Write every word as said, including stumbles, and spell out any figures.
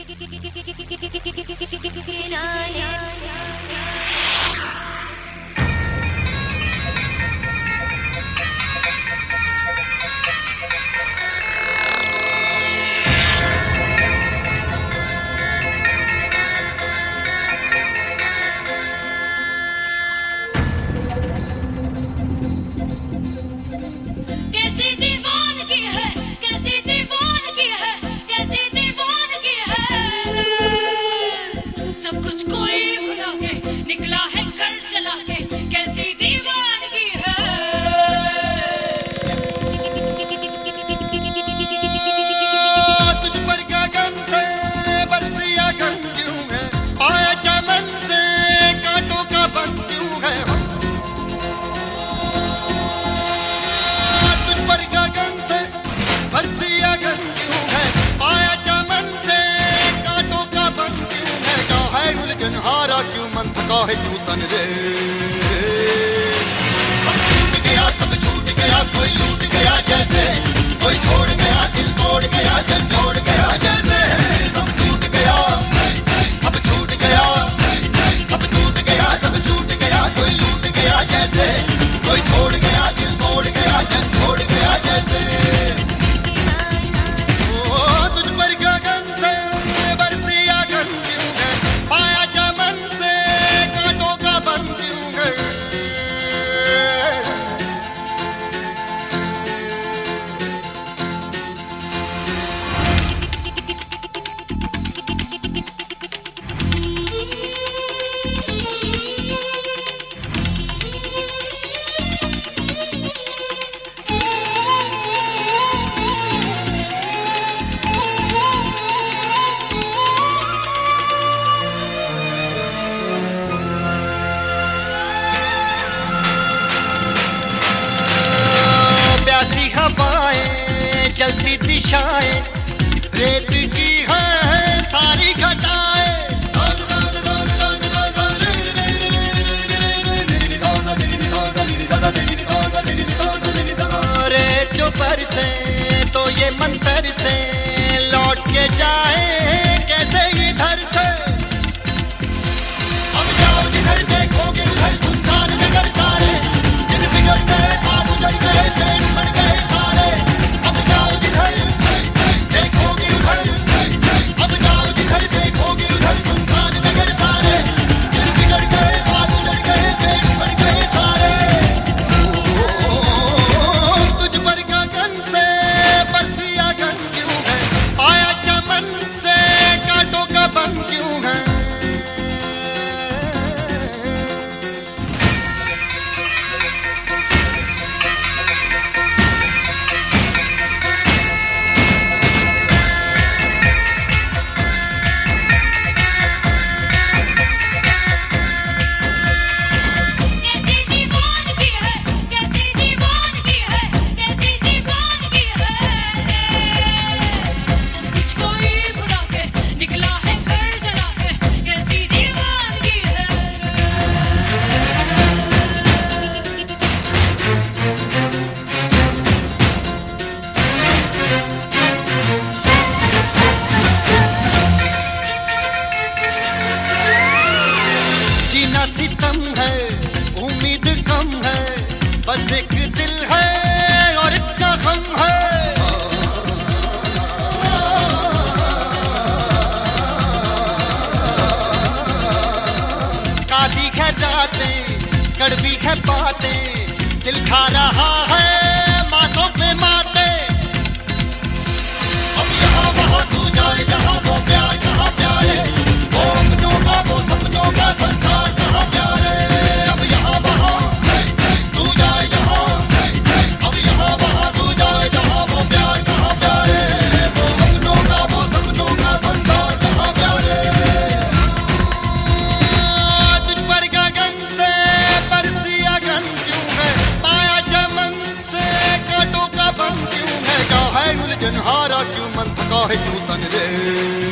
है तू तन रे, सब छूट गया, सब छूट गया, कोई लूट गया जैसे, कोई छोड़ गया, दिल तोड़ गया, जन जोड़ गया जैसे, सब टूट गया, सब छूट गया, सब टूट गया, सब छूट गया, कोई लूट गया जैसे, कोई छोड़ गया, दिल तोड़ गया, जन छोड़ गया जैसे। चलती दिशाएं रेत की है सारी घटाएं, रेत जो बरसे तो ये मंतर से लौट के जाए कैसे इधर से। अब जाओ जिधर देखोगे उधर सुनसान नगर सारे, दिन बिगड़ गए आग उजड़ गए पेड़ बढ़ गए सारे। अब जाओ जिधर देखोगे उधर, अब जाओ जिधर देखोगे उधर सुनसान नगर सारे, दिन बिगड़ गए आग उजड़ गए पेड़ बढ़ गए सारे। तुझ पर गगन से बरसिया गन क्यों है, आया चमन से कांटों का बन क्यों है। सितम है उम्मीद कम है, बस एक दिल है और इतना गम है। काली है रातें कड़वी है बातें, दिल खा रहा है माथों पे माते। अब यहाँ वहाँ तू जाए जहाँ वो प्यार कहाँ प्यारे, वो अपनों का वो सपनों का संसार कहाँ प्यारे। अब यहाँ वहाँ तू जाए जहाँ, अब यहाँ वहाँ तू जाए जहाँ वो प्यार कहाँ प्यारे, वो अपनों का वो सपनों का संसार कहाँ प्यारे। तुझ पर गगन से बरसिया गन क्यों है, पाया चमन से कांटों का बन क्यों है। क्या है उलझन हारा क्यों मन थका है तू तन रे।